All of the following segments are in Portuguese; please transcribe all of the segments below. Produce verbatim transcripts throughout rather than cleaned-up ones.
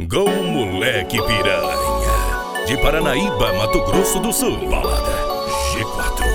Gol Moleque Piranha, de Paranaíba, Mato Grosso do Sul. Balada G quatro.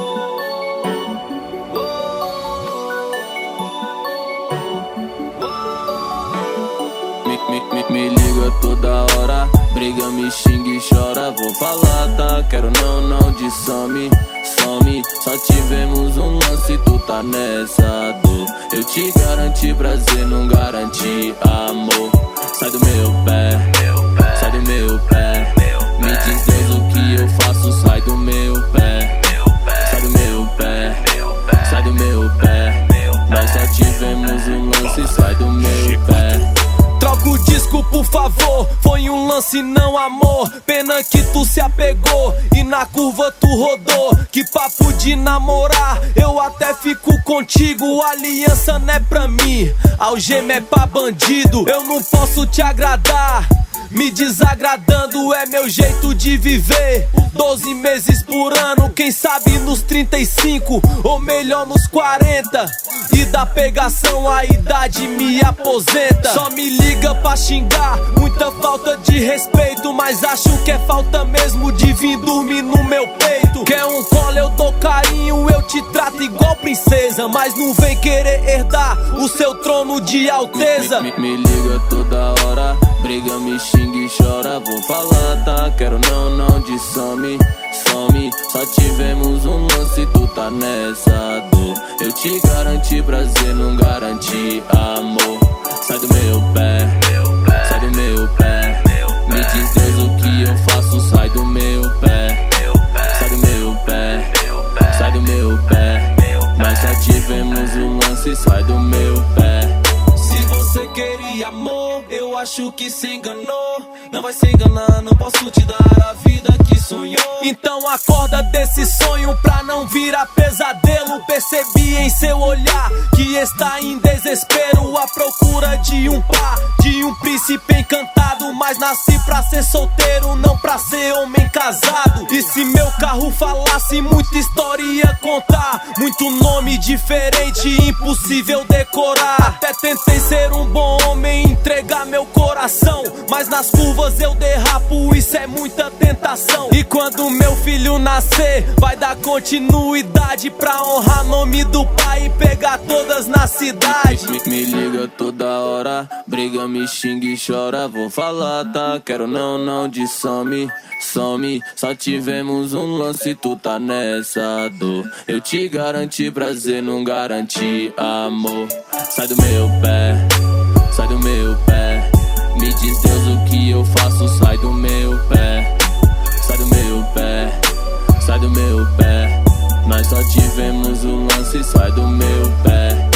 Me, me, me, me liga toda hora, briga, me xinga e chora. Vou falar, tá? Quero não, não de some, some. Só tivemos um lance, tu tá nessa dor. Eu te garanti prazer, não garanti amor. Sai do meu pé, sai do meu pé. Me diz Deus o que eu faço, sai do meu pé. Sai do meu pé, sai do meu pé. Nós só tivemos um lance, sai do meu pé. Troca o disco, por favor, foi um lance, não amor. Pena que tu se apegou e na curva tu rodou. Que papo de namorar, eu até fico contigo. Aliança não é pra mim, algema é pra bandido. Eu não posso te agradar, me desagradando é meu jeito de viver. Doze meses por ano, quem sabe nos trinta e cinco, ou melhor nos quarenta. E da pegação a idade me aposenta. Só me liga pra xingar, muita falta de respeito. Mas acho que é falta mesmo de vir dormir no meu peito. Quer um colo, eu dou carinho, eu te trato igual princesa. Mas não vem querer herdar o seu trono de alteza. Me, me, me liga toda hora, briga, me xinga e chora. Vou falar, tá? Quero não, não de some, some. Só tivemos um lance, tu tá nessa dor. Eu te garanti prazer, não garanti amor. Sai do meu pé, sai do meu pé. Me diz Deus o que eu faço, sai do meu pé. Sai do meu pé, sai do meu pé. Nós só tivemos um lance, sai do meu pé. Se você queria amor, eu acho que se enganou. Não vai se enganar, não posso te dar a vida que sonhou. Então acorda desse sonho pra não virar pesadelo. Percebi em seu olhar que está em desespero, à procura de um par, de um príncipe encantado. Mas nasci pra ser solteiro, não pra ser homem casado. E se meu carro falasse, muita história ia contar. Muito nome diferente, impossível decorar. Até tentei ser um bom homem, entregar meu coração, mas nas curvas eu derrapo, isso é muita tentação. E quando meu filho nascer, vai dar continuidade pra honrar nome do pai e pegar todas na cidade. Me, me liga toda hora, briga, me xinga e chora. Vou falar, tá? Quero não, não de some, some. Só tivemos um lance, tu tá nessa dor. Eu te garanti prazer, não garanti amor. Sai do meu pé, sai do meu pé. Me diz Deus o que eu faço, sai do meu pé. Sai do meu pé, sai do meu pé. Nós só tivemos um lance, sai do meu pé.